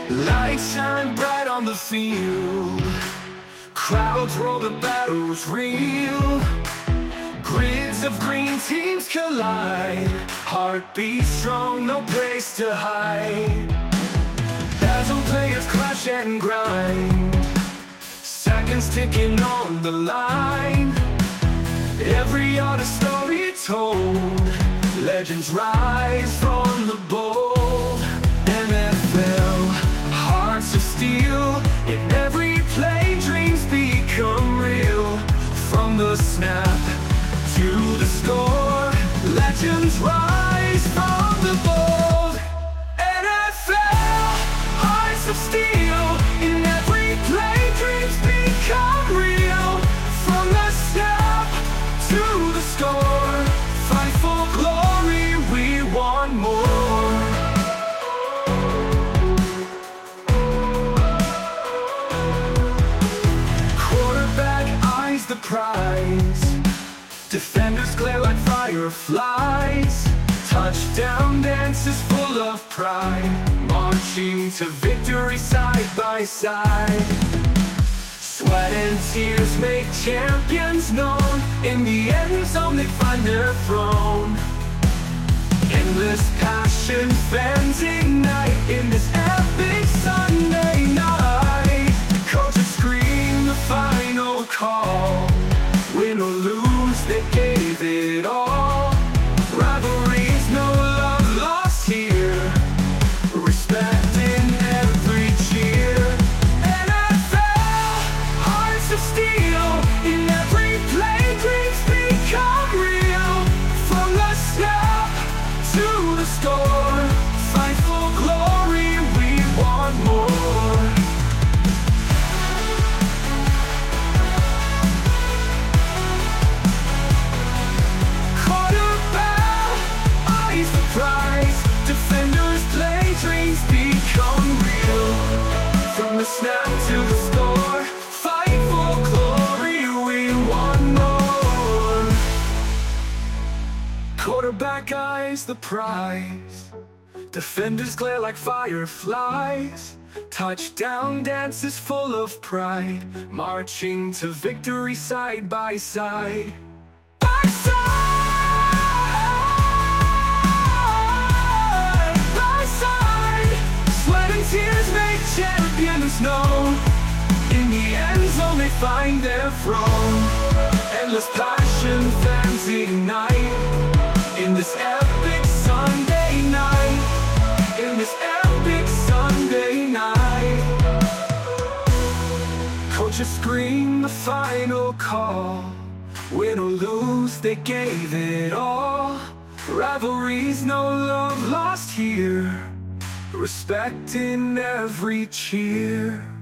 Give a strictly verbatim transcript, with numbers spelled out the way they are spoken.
Lights shine bright on the field, crowds roll, the battle's real. Grids of green teams collide, heartbeat strong, no place to hide. Dazzle players clash and grind, seconds ticking on the line. Every yard a story told, legends rise from the bold. N F L, hearts of steel, in every play dreams become real. From the snap to the score, legends rise from the bold. N F L, hearts of steel, in every play dreams become real. From the snap to the score, fight for glory, we want more. Quarterback eyes the prize, defenders glare like fireflies. Touchdown dances full of pride, marching to victory side by side. Sweat and tears make champions known, in the end zone they find their throne. Endless passion, fans ignite in this epic Sunday night. Coaches scream the final call, win or lose, they gave it all. Rivalries, no love lost here, respect in every cheer. N F L, hearts of steel, in every play dreams become real. From the snap to the score, fight for glory, we want more. Defenders play, dreams become real. From the snap to the score, fight for glory, we want more. Quarterback eyes the prize, defenders glare like fireflies. Touchdown dances full of pride, marching to victory side by side. By side. Tears make champions known, in the end zone they find their throne. Endless passion, fans ignite, in this epic Sunday night. In this epic Sunday night, coaches scream the final call, win or lose, they gave it all. Rivalries, no love lost here, respect in every cheer.